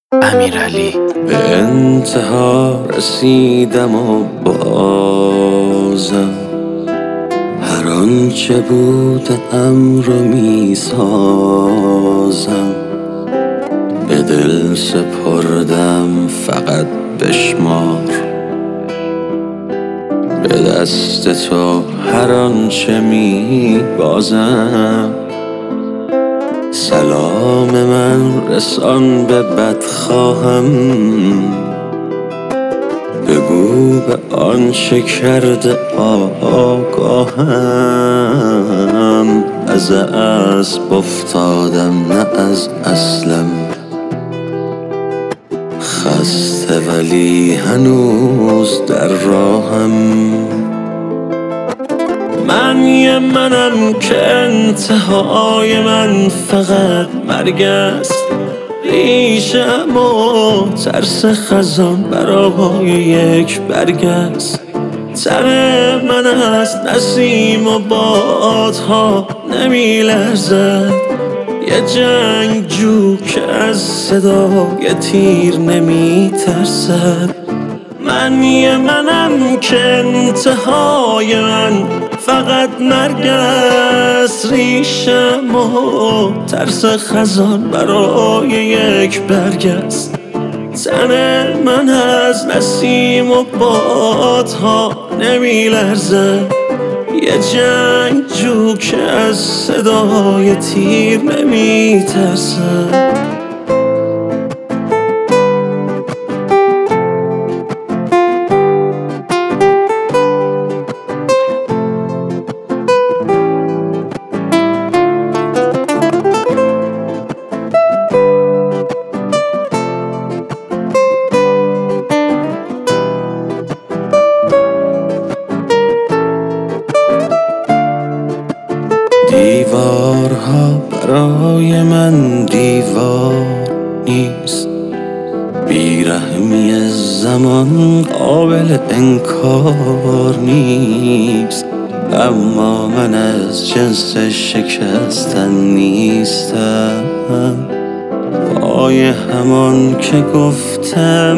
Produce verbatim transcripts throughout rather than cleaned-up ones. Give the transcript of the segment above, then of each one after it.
امیرعلی. به انتها رسیدم و بازم هر آنچه بودم رو می سازم. به دل سپردم فقط بشمار، به دست تو هر آنچه می بازم. سلام من رسان به بدخواهم، بگو به آنچه کرده آگاهم. از اسب افتادم نه از اصلم، خسته ولی هنوز در راهم. من یه منم که انتهای من فقط مرگ است. ریشم و ترس خزان برای یک برگ است. تن من از نسیم و بادها نمی لرزد. یه جنگجو که از صدای تیر نمی ترسد. من یه منم که انتهای من فقط مرگ است. ریشم و ترس خزان برای یک برگ است. تن من از نسیم و بادها نمی لرزد. یه جنگجو که از صدای تیر نمی ترسد. دیوارها برای من دیوار نیست. بیرحمی زمان قابل انکار نیست. اما من از جنس شکستن نیستم. پای همان که گفتم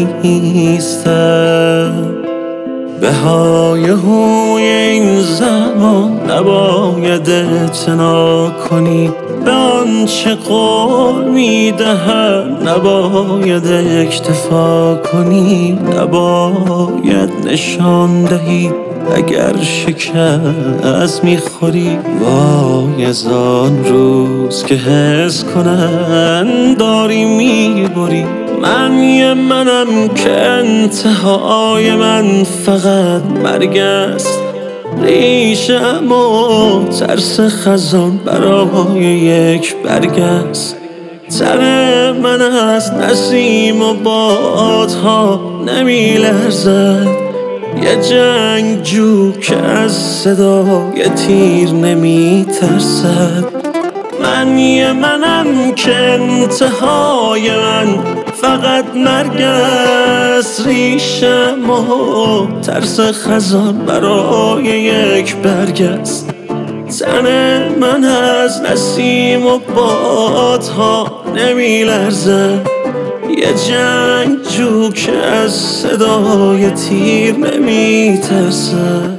میستم. به های هوی این زمان نباید اعتنا کنی. به آنچه قول میدهم نباید اکتفا کنی. نباید نشان دهی اگر شکست میخوری. وای از آن روز که حس کنن داری میبری. من یه منم که انتهای من فقط مرگ است. ریشم و ترس خزان برای یک برگ است. تن من از نسیم و بادها نمی لرزد. یه جنگجو که از صدای تیر نمی ترسد. من یه منم که انتهای من فقط مرگ است. ریشم و ترس خزان برای یک برگ است. تن من از نسیم و بادها نمی لرزد. یه جنگجو که از صدای تیر نمی ترسد.